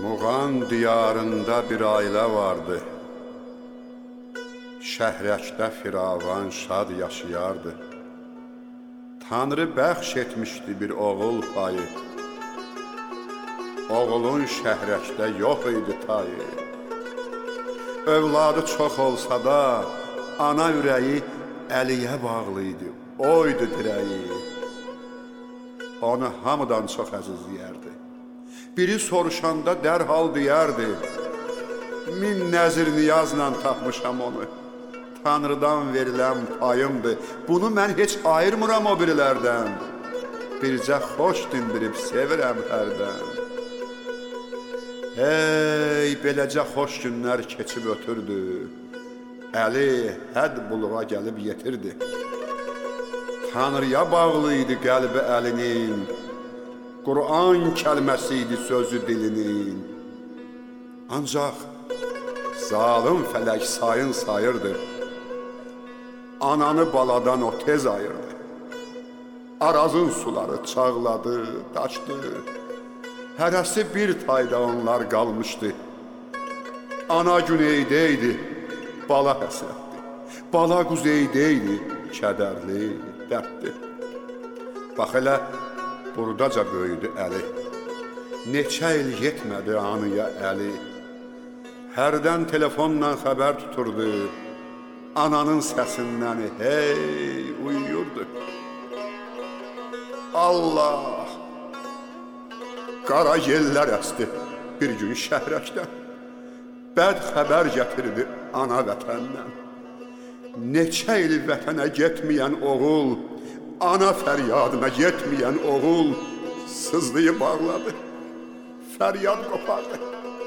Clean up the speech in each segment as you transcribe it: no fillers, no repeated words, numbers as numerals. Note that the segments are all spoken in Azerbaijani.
Muğan diyarında bir ailə vardı. Şəhrəkdə firavan şad yaşayardı. Tanrı bəxş etmişdi bir oğul payı. Oğulun şəhrəkdə yox idi tayı. Övladı çox olsa da ana ürəyi Əliyə bağlıydı, oydu dirəyi. Onu hamıdan çox əzizləyərdi. Biri soruşanda dərhal deyərdi: min nəzir niyazla tapmışam onu. Tanrıdan verilən payımdır, bunu mən heç ayırmıram o birilərdən. Bircə xoş dindirib sevirəm hərdən. Ey, beləcə xoş günlər keçib ötürdü. Əli həd buluğa gəlib yetirdi. Tanrıya bağlıydı qəlbi Əlinin, Qur'an kəlməsi idi sözü dilinin. Ancaq zalım fələk sayın sayırdı. Ananı baladan o tez ayırdı. Arazın suları çağladı, daşdı. Hərəsi bir tayda onlar qalmışdı. Ana güneydəydi, bala həsrətdi. Bala quzeydəydi, kədərli, dərddi. Bax elə buradaca böyüdü Əli. Neçə il yetmədi anıya Əli. Hərdən telefonla xəbər tuturdu. Ananın səsindən hey uyuyurdu. Allah! Qara yellər əsdi bir gün şəhrəkdən. Bəd xəbər gətirdi ana vətəndən. Neçə il vətənə getməyən oğul, ana fəryadına yetməyən oğul sızlayıb bağladı, fəryad qopardı.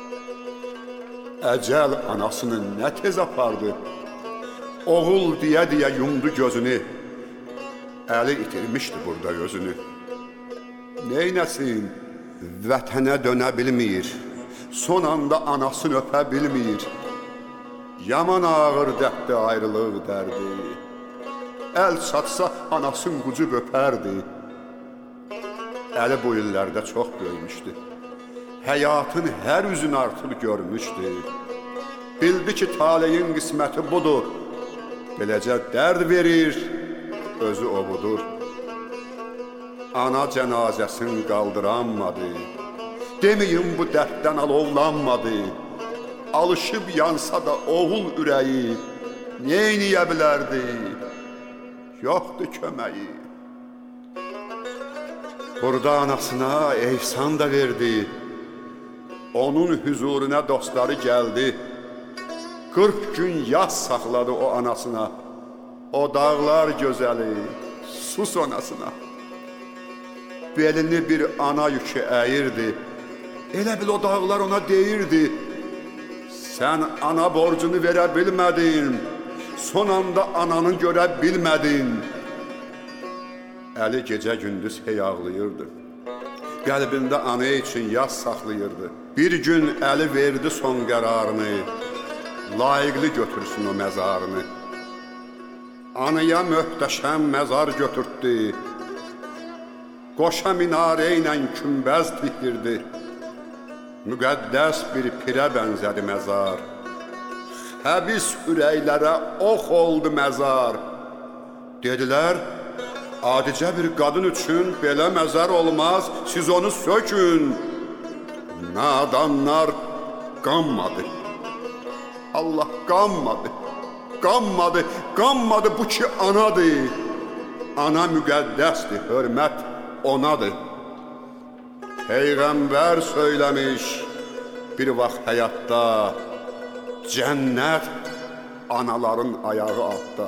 Əcəl anasını nə tez apardı. Oğul deyə-deyə yumdu gözünü. Əli itirmişdi burada özünü. Neynəsin? Vətənə dönə bilmir. Son anda anasını öpə bilmir. Yaman ağır dərddə ayrılıq dərdi. Əl çatsa anasın qucub öpərdi. Əli bu illərdə çox böyümüşdü. Həyatın hər üzünü artıq görmüşdü. Bildi ki, taleyin qisməti budur. Beləcə dərd verir, özü o budur. Ana cənazəsini qaldıranmadı. Deməyin bu dərddən alovlanmadı. Alışıb yansa da oğul ürəyi neyniyə bilərdi? Yoxdur köməyi. Burada anasına ehsan da verdi. Onun hüzuruna dostları gəldi. 40 gün yas saxladı o anasına. O dağlar gözəli, sus anasına. Belini bir ana yükü əyirdi. Elə bil o dağlar ona deyirdi: sən ana borcunu verə bilmədin, son anda ananı görə bilmədin. Əli gecə gündüz hey ağlayırdı. Qəlbində ana üçün yas saxlayırdı. Bir gün Əli verdi son qərarını, layiqli götürsün o məzarını. Anaya möhtəşəm məzar götürtdü. Qoşa minarə ilə kümbəz tikdirdi. Müqəddəs bir pirə bənzədi məzar. Həbis ürəklərə ox oldu məzar. Dedilər: adicə bir qadın üçün belə məzar olmaz, siz onu sökün. Nadanlar qanmadı. Allah qanmadı. Qanmadı, qanmadı, bu ki anadır. Ana müqəddəsdir, hörmət onadır. Peyğəmbər söyləmiş bir vaxt həyatda, cənnət anaların ayağı altda.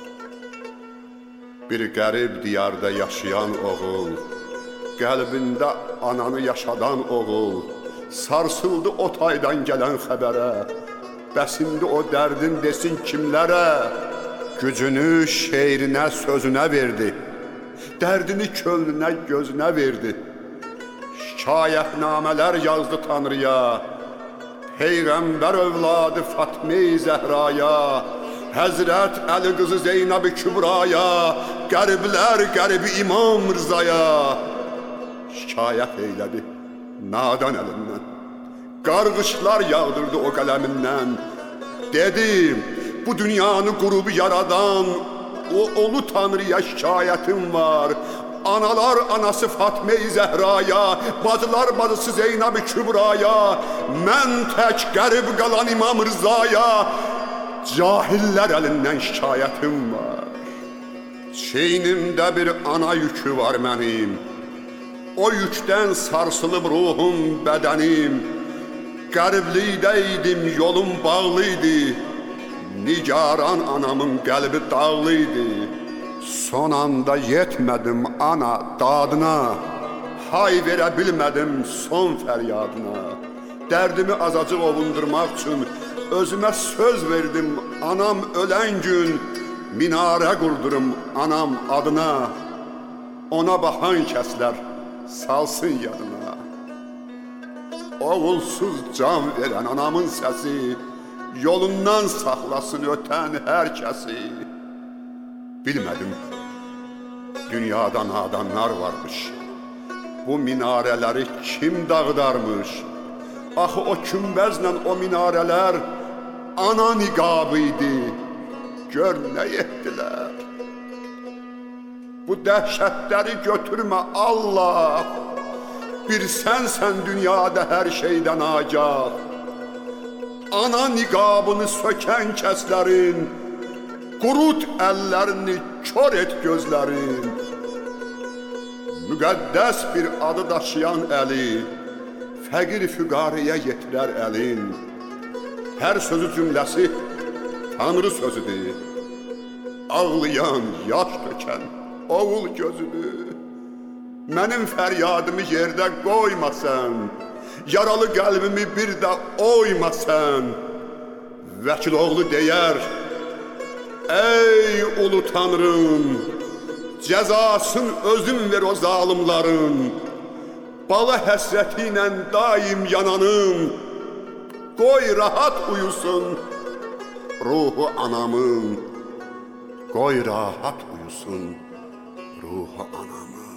Bir qərib diyarda yaşayan oğul, qəlbində ananı yaşadan oğul, sarsıldı o taydan gələn xəbərə. Bəs indi o dərdin desin kimlərə? Gücünü şeirinə, sözünə verdi. Dərdini könlünə, gözünə verdi. Şikayətnamələr yazdı Tanrıya. Peyğəmbər övladı Fatma-i Zəhraya, Həzrət Əli qızı Zeynəb-i Kübraya, qəriblər qəribi İmam Rızaya. Şikayət eylədi nadan əlindən. qarğışlar yağdırdı o qələmindən. Dedim, bu dünyanı qurub yaradan o olu Tanrıya şikayətim var. Analar anası Fatma-i Zəhraya, bacılar bacısı Zeynəb-i Kübraya, mən tək qərib qalan İmam Rızaya, cahillər əlindən şikayətim var. Çeynimdə bir ana yükü var mənim, o yükdən sarsılıb ruhum, bədənim. Qəriblikdə idim, yolum bağlıydı, nigaran anamın qəlbi dağlıydı. Son anda yetmədim ana dadına, hay verə bilmədim son fəryadına. Dərdimi azacıq ovundurmaq üçün özümə söz verdim anam ölən gün, minarə qurdurum anam adına. Ona baxan kəslər salsın yadına. Oğulsuz can verən anamın səsi, yolundan saxlasın ötən hər kəsi. Bilmədim, dünyada nadanlar varmış, bu minarələri kim dağıdarmış? Axı o kümbəzlə o minarələr ana niqabı idi, gör nə etdilər. Bu dəhşətləri götürmə Allah, bir sənsən dünyada hər şeydən agah. Ana niqabını sökən kəslərin, qurut əllərini, kör et gözlərin. Müqəddəs bir adı daşıyan əli, fəqir füqariyə yetirər əlin. Hər sözü cümləsi Tanrı sözüdür, ağlayan, yaş dökən oğul gözüdür. Mənim fəryadımı yerdə qoymasan, yaralı qəlbimi bir də oymasan. Vəkil oğlu deyər, ey ulu Tanrım, cəzasın özün ver o zalimların. Bala həsrəti ilə daim yananım, qoy rahat uyusun ruhu anamın. Qoy rahat uyusun ruhu anamın.